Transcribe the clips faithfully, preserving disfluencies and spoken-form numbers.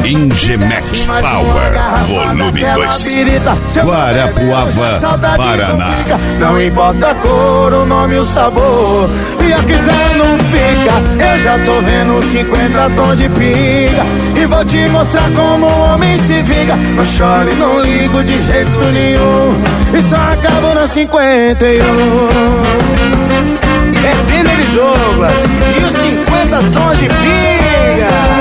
Ingemec Power, volume dois. Guarapuava, Paraná. Não importa a cor, o nome e o sabor, e aqui tá não fica. Eu já tô vendo cinquenta tons de pinga, e vou te mostrar como o homem se vinga. Não chore, não ligo de jeito nenhum, e só acabo na cinquenta e um. É Denner e Douglas e os cinquenta tons de pinga.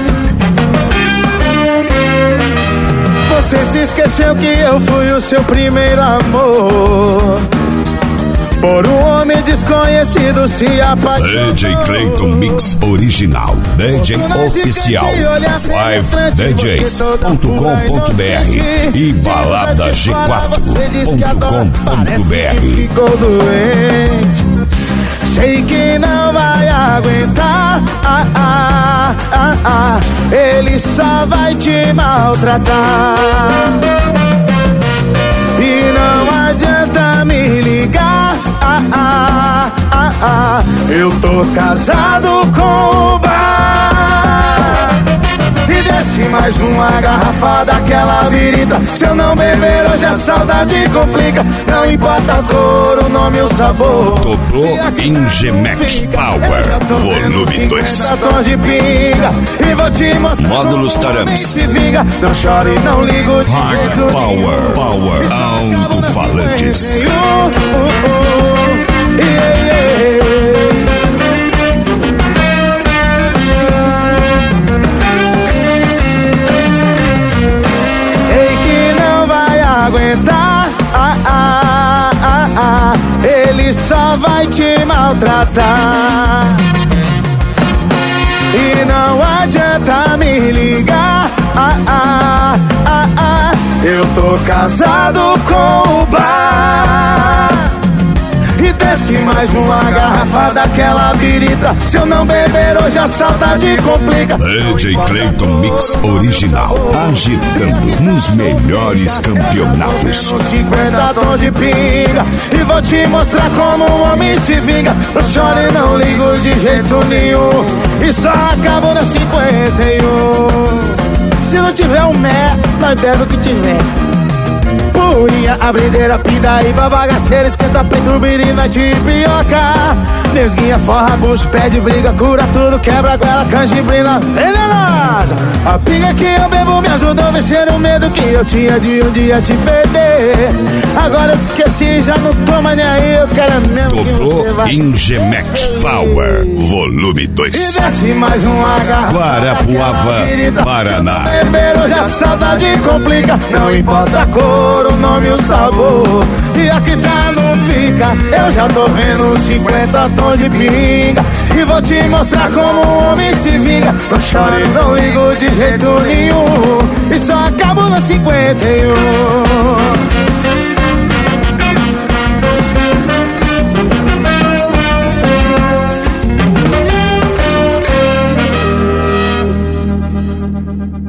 Você se esqueceu que eu fui o seu primeiro amor, por um homem desconhecido se apaixonou. D J Clayton Mix Original, D J Oficial, five d js ponto com ponto b r e balada g quatro ponto com ponto b r. Ficou doente, sei que não vai aguentar, ah, ah, ah, ah. Ele só vai te maltratar, e não adianta me ligar, ah, ah, ah, ah. Eu tô casado com o bar, e desce mais uma garrafa daquela virita. Se eu não beber hoje a saudade complica. Não importa a cor, o nome e o sabor. Tocou Ingemec Power, volume dois. Tons de pinga, e vou te mostrar Módulos Taramis. se vinga. Não chore, não ligo de Hard jeito Power, nenhum. Power, alto-falantes. Uh, uh, uh, yeah, yeah. Aguentar, ah, ah, ah, ah. Ele só vai te maltratar, e não adianta me ligar, ah, ah, ah, ah. Eu tô casado com o bar, e desce mais uma garrafa daquela birita. Se eu não beber hoje a saudade complica. D J Clayton Mix Original, agitando nos melhores campeonatos. cinquenta tons de pinga, e vou te mostrar como o homem se vinga. Não chore, não ligo de jeito nenhum, e só acabo na cinquenta e um. Se não tiver um mé, nós bebe o que tiver. Purinha, abrideira, pindaíba, bagaceira, esquenta peito, birina de pioca. Nesguinha, forra, bucho, pede briga, cura tudo, quebra, goela, canjibrina venenosa. A pinga que eu bebo me ajudou a vencer o medo que eu tinha de um dia te perder. Agora eu te esqueci, já não tô mais nem aí, eu quero mesmo que você Tocou vá. Ingemec Power, volume E dois. desce mais uma garrafa Guarapuava, Paraná. Beber hoje a saudade complica. Não importa a cor, o nome e o sabor, e aqui tá não fica. Eu já tô vendo cinquenta tons de pinga, e vou te mostrar como o homem se vinga. Não chore, não ligo de jeito nenhum, e só acabo no cinquenta e um.